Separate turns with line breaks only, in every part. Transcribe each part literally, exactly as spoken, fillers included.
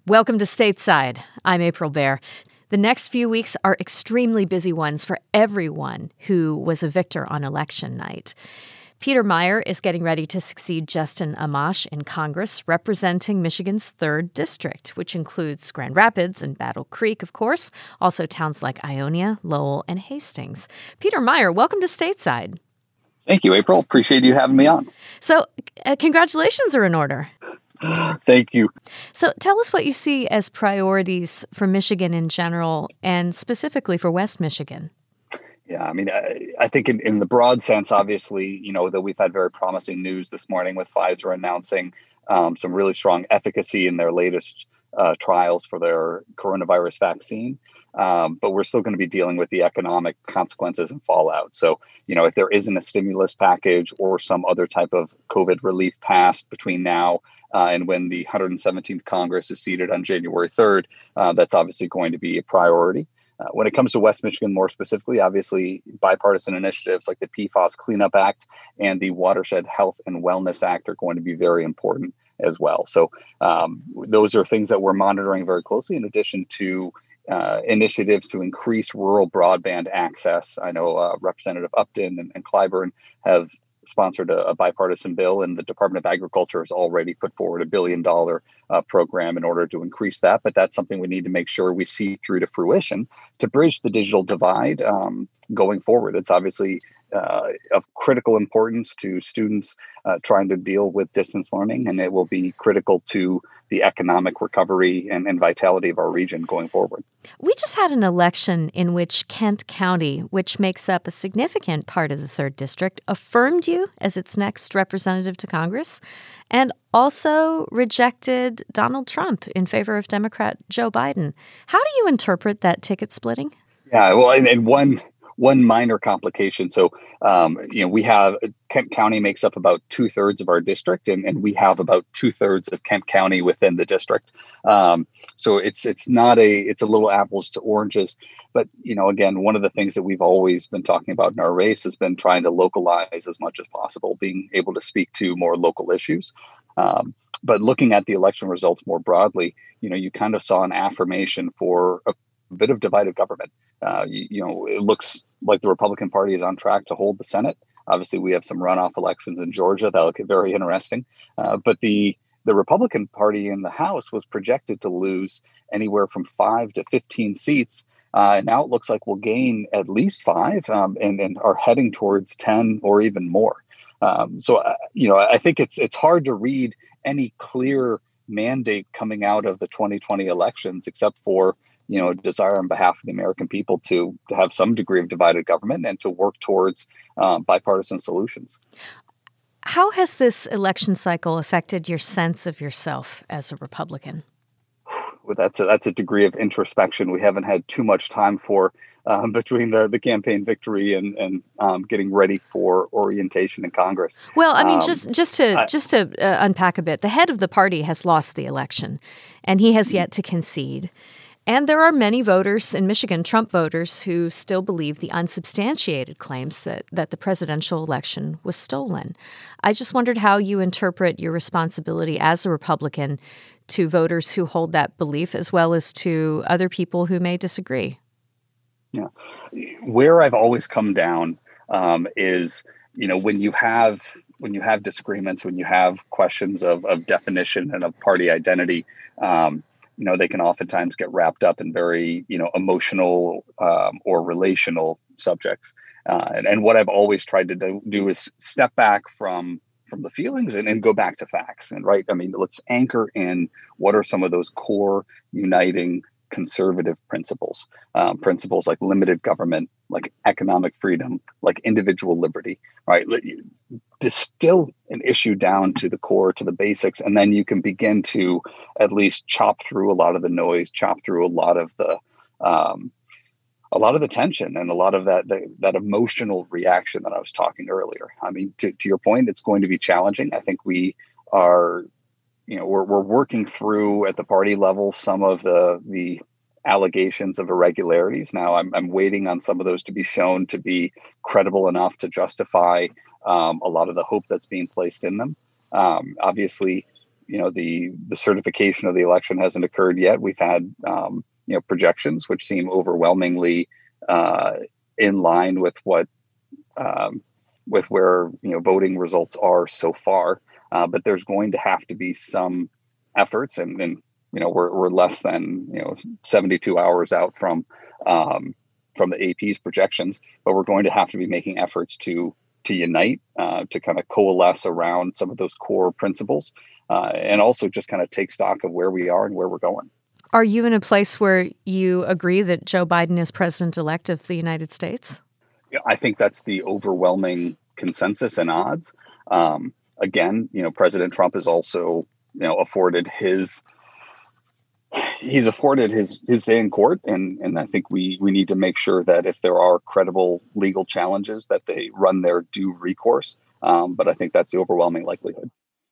Welcome to Stateside. I'm April Baer. The next few weeks are extremely busy ones for everyone who was a victor on election night. Peter Meijer is getting ready to succeed Justin Amash in Congress, representing Michigan's third district, which includes Grand Rapids and Battle Creek, of course, also towns like Ionia, Lowell, and Hastings. Peter Meijer, welcome to Stateside.
Thank you, April. Appreciate you having me on.
So, uh, congratulations are in order.
Thank you.
So tell us what you see as priorities for Michigan in general and specifically for West Michigan.
Yeah, I mean, I, I think in, in the broad sense, obviously, you know, that we've had very promising news this morning with Pfizer announcing um, some really strong efficacy in their latest uh, trials for their coronavirus vaccine. Um, but we're still going to be dealing with the economic consequences and fallout. So, you know, if there isn't a stimulus package or some other type of COVID relief passed between now Uh, and when the one hundred seventeenth Congress is seated on January third, uh, that's obviously going to be a priority. Uh, when it comes to West Michigan more specifically, obviously bipartisan initiatives like the P FAS Cleanup Act and the Watershed Health and Wellness Act are going to be very important as well. So um, those are things that we're monitoring very closely in addition to uh, initiatives to increase rural broadband access. I know uh, Representative Upton and, and Clyburn have sponsored a, a bipartisan bill, and the Department of Agriculture has already put forward a billion dollar uh, program in order to increase that. But that's something we need to make sure we see through to fruition to bridge the digital divide um, going forward. It's obviously uh, of critical importance to students uh, trying to deal with distance learning, and it will be critical to the economic recovery and, and vitality of our region going forward.
We just had an election in which Kent County, which makes up a significant part of the third district, affirmed you as its next representative to Congress and also rejected Donald Trump in favor of Democrat Joe Biden. How do you interpret that ticket splitting?
Yeah, well, and, and one One minor complication. So, um, you know, we have Kent County makes up about two thirds of our district, and, and we have about two thirds of Kent County within the district. Um, so it's it's not a it's a little apples to oranges. But, you know, again, one of the things that we've always been talking about in our race has been trying to localize as much as possible, being able to speak to more local issues. Um, but looking at the election results more broadly, you know, you kind of saw an affirmation for a bit of divided government. Uh, you, you know, it looks like the Republican Party is on track to hold the Senate. Obviously, we have some runoff elections in Georgia that look very interesting. Uh, but the the Republican Party in the House was projected to lose anywhere from five to fifteen seats. Uh, and now it looks like we'll gain at least five um, and, and are heading towards ten or even more. Um, so, uh, you know, I think it's it's hard to read any clear mandate coming out of the twenty twenty elections, except for you know, desire on behalf of the American people to, to have some degree of divided government and to work towards um, bipartisan solutions.
How has this election cycle affected your sense of yourself as a Republican?
Well, that's a, that's a degree of introspection we haven't had too much time for um, between the, the campaign victory and, and um, getting ready for orientation in Congress.
Well, I mean,
um,
just just to I, just to uh, unpack a bit, the head of the party has lost the election, and he has yet to concede. And there are many voters in Michigan, Trump voters, who still believe the unsubstantiated claims that, that the presidential election was stolen. I just wondered how you interpret your responsibility as a Republican to voters who hold that belief, as well as to other people who may disagree.
Yeah. Where I've always come down um, is, you know, when you have when you have disagreements, when you have questions of, of definition and of party identity, um, you know, they can oftentimes get wrapped up in very, you know, emotional um, or relational subjects. Uh, and, and what I've always tried to do, do is step back from from the feelings and, and go back to facts. And right, I mean, let's anchor in what are some of those core uniting conservative principles, um, principles like limited government, like economic freedom, like individual liberty, right? Distill an issue down to the core, to the basics, and then you can begin to at least chop through a lot of the noise, chop through a lot of the um, a lot of the tension and a lot of that, that that emotional reaction that I was talking earlier. I mean, to, to your point, it's going to be challenging. I think we are, you know, we're we're working through at the party level some of the the allegations of irregularities. Now, I'm I'm waiting on some of those to be shown to be credible enough to justify um, a lot of the hope that's being placed in them. Um, obviously, you know, the the certification of the election hasn't occurred yet. We've had um, you know projections which seem overwhelmingly uh, in line with what um, with where you know voting results are so far. Uh, but there's going to have to be some efforts, and, and you know we're we're less than you know seventy-two hours out from um, from the A P's projections, but we're going to have to be making efforts to to unite, uh, to kind of coalesce around some of those core principles, uh, and also just kind of take stock of where we are and where we're going.
Are you in a place where you agree that Joe Biden is president-elect of the United States?
Yeah, I think that's the overwhelming consensus and odds. Um, again, you know, President Trump has also, you know, afforded his he's afforded his his day in court, and and I think we we need to make sure that if there are credible legal challenges, that they run their due recourse. Um, but I think that's the overwhelming likelihood.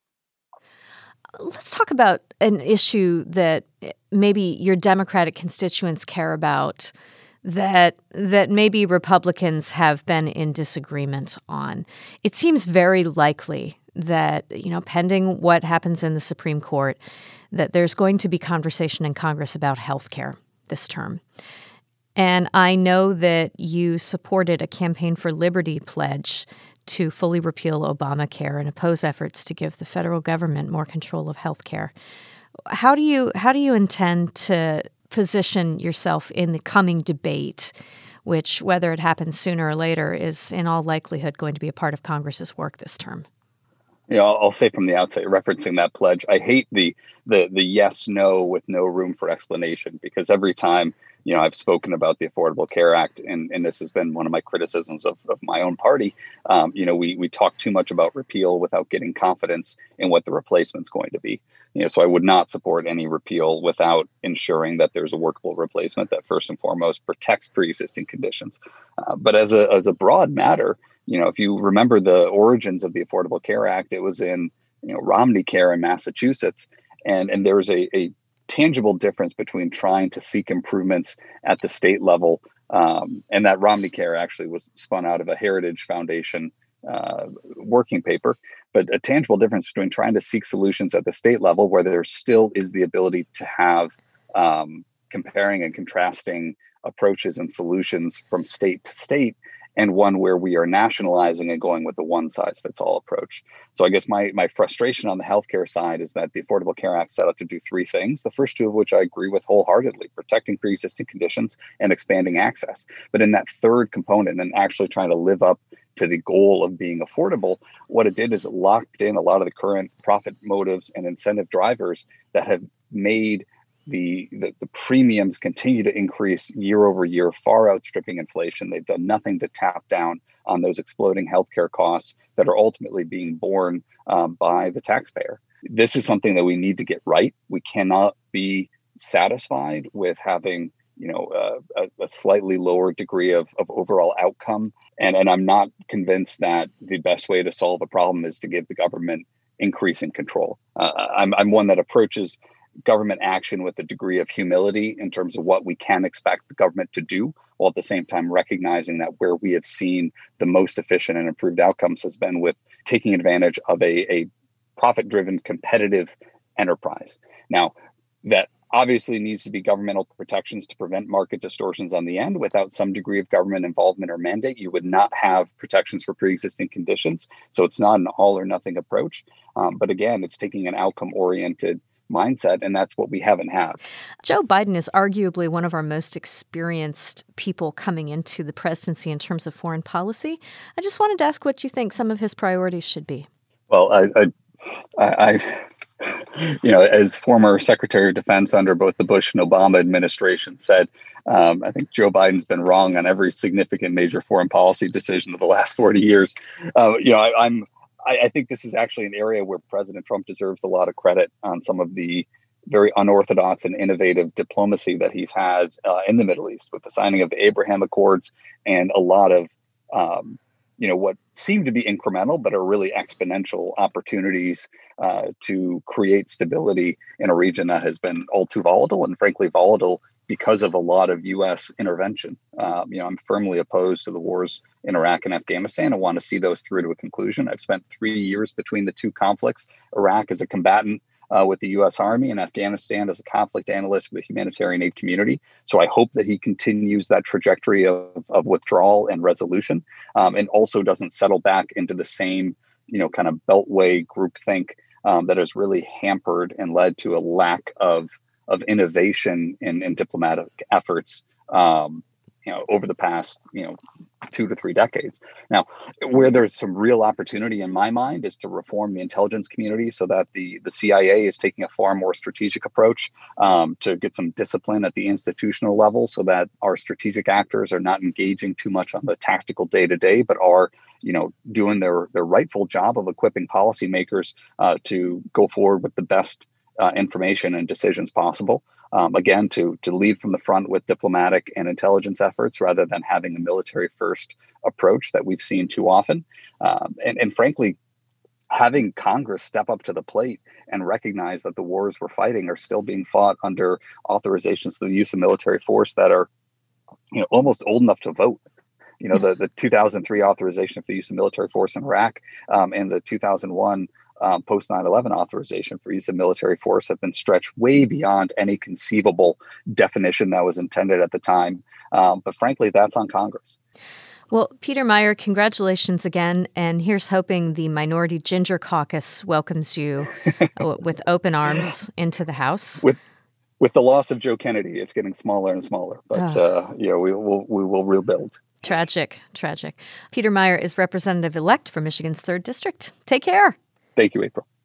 Let's talk about an issue that maybe your Democratic constituents care about, that that maybe Republicans have been in disagreement on. It seems very likely that, you know, pending what happens in the Supreme Court, that there's going to be conversation in Congress about health care this term. And I know that you supported a Campaign for Liberty pledge to fully repeal Obamacare and oppose efforts to give the federal government more control of health care. How do you how do you intend to position yourself in the coming debate, which, whether it happens sooner or later, is in all likelihood going to be a part of Congress's work this term?
You know, I'll, I'll say from the outset, referencing that pledge, I hate the the the yes no with no room for explanation, because every time you know I've spoken about the Affordable Care Act, and, and this has been one of my criticisms of, of my own party. Um, you know, we we talk too much about repeal without getting confidence in what the replacement's going to be. You know, so I would not support any repeal without ensuring that there's a workable replacement that first and foremost protects pre-existing conditions. Uh, but as a as a broad matter, you know, if you remember the origins of the Affordable Care Act, it was in, you know, Romney Care in Massachusetts. And, and there was a, a tangible difference between trying to seek improvements at the state level. Um, and that Romney Care actually was spun out of a Heritage Foundation uh, working paper. But a tangible difference between trying to seek solutions at the state level, where there still is the ability to have um, comparing and contrasting approaches and solutions from state to state, and one where we are nationalizing and going with a one-size-fits-all approach. So I guess my my frustration on the healthcare side is that the Affordable Care Act set out to do three things, the first two of which I agree with wholeheartedly: protecting pre-existing conditions and expanding access. But in that third component, and actually trying to live up to the goal of being affordable, what it did is it locked in a lot of the current profit motives and incentive drivers that have made The, the the premiums continue to increase year over year, far outstripping inflation. They've done nothing to tap down on those exploding healthcare costs that are ultimately being borne um, by the taxpayer. This is something that we need to get right. We cannot be satisfied with having, you know, uh, a, a slightly lower degree of, of overall outcome. And, and I'm not convinced that the best way to solve a problem is to give the government increasing control. Uh, I'm I'm one that approaches government action with a degree of humility in terms of what we can expect the government to do, while at the same time recognizing that where we have seen the most efficient and improved outcomes has been with taking advantage of a, a profit-driven competitive enterprise. Now, that obviously needs to be governmental protections to prevent market distortions on the end. Without some degree of government involvement or mandate, you would not have protections for pre-existing conditions. So it's not an all or nothing approach. Um, but again, it's taking an outcome-oriented mindset, and that's what we haven't had.
Joe Biden is arguably one of our most experienced people coming into the presidency in terms of foreign policy. I just wanted to ask what you think some of his priorities should be.
Well, I, I, I you know, as former Secretary of Defense under both the Bush and Obama administration said, um, I think Joe Biden's been wrong on every significant major foreign policy decision of the last forty years. Uh, you know, I, I'm I think this is actually an area where President Trump deserves a lot of credit on some of the very unorthodox and innovative diplomacy that he's had uh, in the Middle East, with the signing of the Abraham Accords and a lot of, um, you know, what seem to be incremental but are really exponential opportunities uh, to create stability in a region that has been all too volatile, and frankly volatile because of a lot of U S intervention. Um, you know, I'm firmly opposed to the wars in Iraq and Afghanistan. I want to see those through to a conclusion. I've spent three years between the two conflicts. Iraq as a combatant, uh, with the U S Army in Afghanistan as a conflict analyst with the humanitarian aid community. So I hope that he continues that trajectory of, of withdrawal and resolution, um, and also doesn't settle back into the same, you know, kind of beltway groupthink um, that has really hampered and led to a lack of of innovation in, in diplomatic efforts, um, you know, over the past, you know, two to three decades. Now, where there's some real opportunity in my mind is to reform the intelligence community so that the, the C I A is taking a far more strategic approach, um, to get some discipline at the institutional level so that our strategic actors are not engaging too much on the tactical day-to-day, but are, you know, doing their, their rightful job of equipping policymakers uh, to go forward with the best uh, information and decisions possible. Um, again, to to lead from the front with diplomatic and intelligence efforts rather than having a military first approach that we've seen too often. Um, and, and frankly, having Congress step up to the plate and recognize that the wars we're fighting are still being fought under authorizations for the use of military force that are, you know, almost old enough to vote. You know, the, the two thousand three authorization for the use of military force in Iraq um, and the two thousand one Um, post nine eleven authorization for use of military force have been stretched way beyond any conceivable definition that was intended at the time. Um, but frankly, that's on Congress.
Well, Peter Meijer, congratulations again. And here's hoping the Minority Ginger Caucus welcomes you with open arms into the House.
With with the loss of Joe Kennedy, it's getting smaller and smaller. But, oh. uh, you know, we will, we will rebuild.
Tragic, tragic. Peter Meijer is representative-elect for Michigan's third District. Take care.
Thank you, April.